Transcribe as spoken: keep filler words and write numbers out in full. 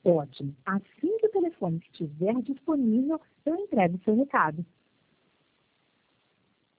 Ótimo. Assim que o telefone estiver disponível, eu entrego o seu recado.